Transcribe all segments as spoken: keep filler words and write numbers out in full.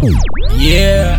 Yeah.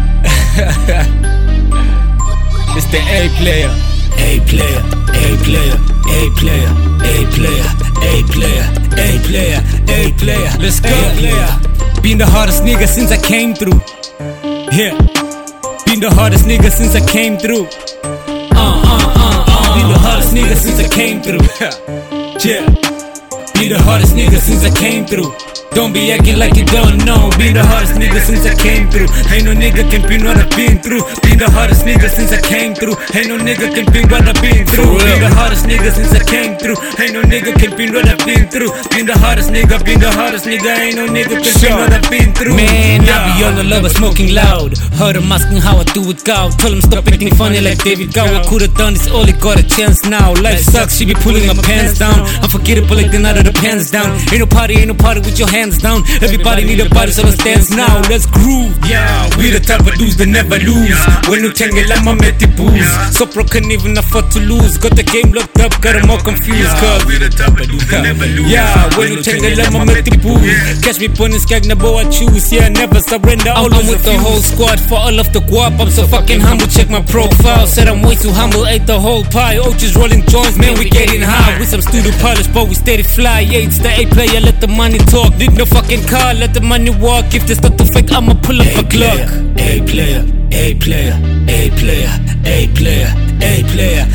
It's the A player. A player, A player, A player, A player, A player, A player, A player. Let's go. A player. Been the hardest nigga since I came through. Yeah. Been the hardest nigga since I came through. Uh, uh, uh, uh. Been the hardest nigga since I came through. Yeah. Be the hardest nigga since I came through. Don't be acting like you don't know. Be the hardest nigga since I came through. Ain't no nigga can pin what I've been through. Be the hardest nigga since I came through. Ain't no nigga can pin what I've been through. Be the hardest nigga since I came through. Ain't no nigga can pin what I've been through. Been the hardest nigga, been the hardest nigga. Ain't no nigga can pin what I've been through. Man, I be on the lover smoking loud. Heard him asking how I do it, go. Told him stop acting funny like David Gow. I could've done this, all he got a chance now. Life sucks, she be pulling her pants down. Unforgettable like the night of the pants down. Ain't no party, ain't no party with your hands down. Everybody need a body, so let's dance now. Let's groove. Yeah, we the type of dudes that never lose. When you tangle, I'm a metty booze. So pro can even afford to lose. Got the game locked up, got them all confused. Cause we the type of dudes that never lose. yeah, when you tangle, I'm a metty booze. Catch me putting skag, never I choose. Yeah, never surrender. I'm, I'm with the whole squad for all of the guap. I'm so fucking humble. Check my profile. Said I'm way too humble. Ate the whole pie. Oches rolling joints, man, we getting high. With some studio polish, but we steady fly. Yeah, it's the A player. Let the money talk. Need no fucking car. Let the money walk. If they start to fake, I'ma pull up a clock. A player, A player, A player, A player, A player,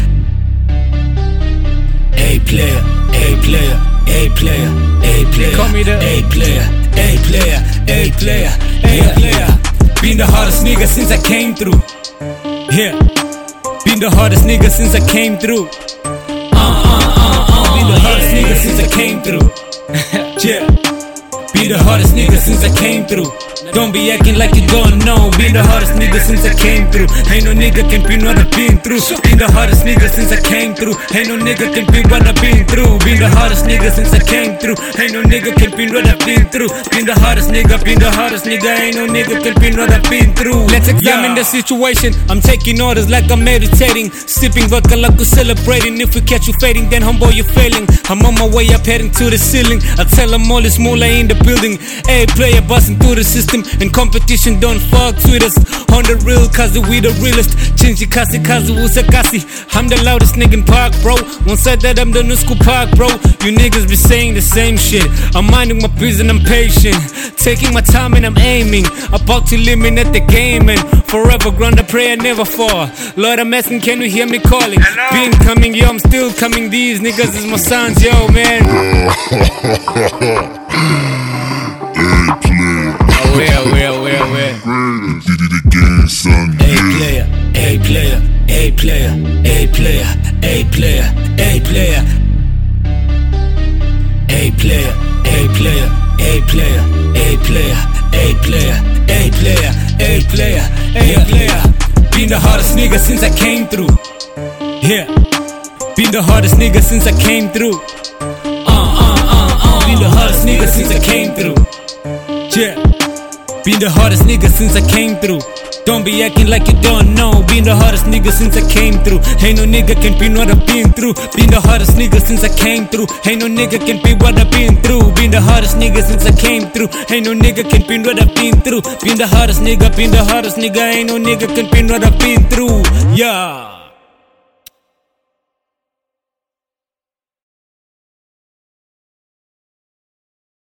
A player, A player, A player, A player. Call me the A player, A player, A player, A player. Been the hardest nigga since I came through. Yeah. Been the hardest nigga since I came through. Uh, uh, uh, uh. Been the hardest nigga since I came through. Yeah. Be the hardest nigga since I came through. Don't be acting like you don't know. Be the hardest nigga since I came through. Ain't no nigga can pin what I've been through. Be the hardest nigga since I came through. Ain't no nigga can pin what I've been through. Be the hardest nigga since I came through. Ain't no nigga can pin what I've been through. Be the hardest nigga, be the hardest nigga. Ain't no nigga can pin what I've been through. Let's examine yeah. the situation. I'm taking orders like I'm meditating. Sipping vodka like we're celebrating. If we catch you fading, then homeboy you're failing. I'm on my way up heading to the ceiling. I tell them all it's moolah in the building. A player busting through the system. And competition don't fuck with us. On the real, cause we the realest. Chinchi kasi kazi usakasi. I'm the loudest nigga in park, bro. One said that I'm the new school park, bro. You niggas be saying the same shit. I'm minding my business and I'm patient. Taking my time and I'm aiming. About to eliminate the game and forever ground the prayer never fall. Lord, I'm asking, can you hear me calling? Hello? Been coming, yo, I'm still coming. These niggas is my sons, yo, man. Where, where, where, where? Did it again, son. A player, A player, A player, A player, A player, A player, A player, A player, A player, A player, A player, A player, A player, A player. Been the hardest nigga since I came through. Yeah. Been the hardest nigga since I came through. Uh, uh, uh, uh. Been the hardest nigga since I came through. Yeah. Been the hardest nigga since I came through. Don't be acting like you don't know. Been the hardest nigga since I came through. Ain't no nigga can be what I've been through. Been the hardest nigga since I came through. Ain't no nigga can be what I've been through. Been the hardest nigga since I came through. Ain't no nigga can be what I've been through. Been the hardest nigga, been the hardest nigga. Ain't no nigga can be what I've been through. Yeah.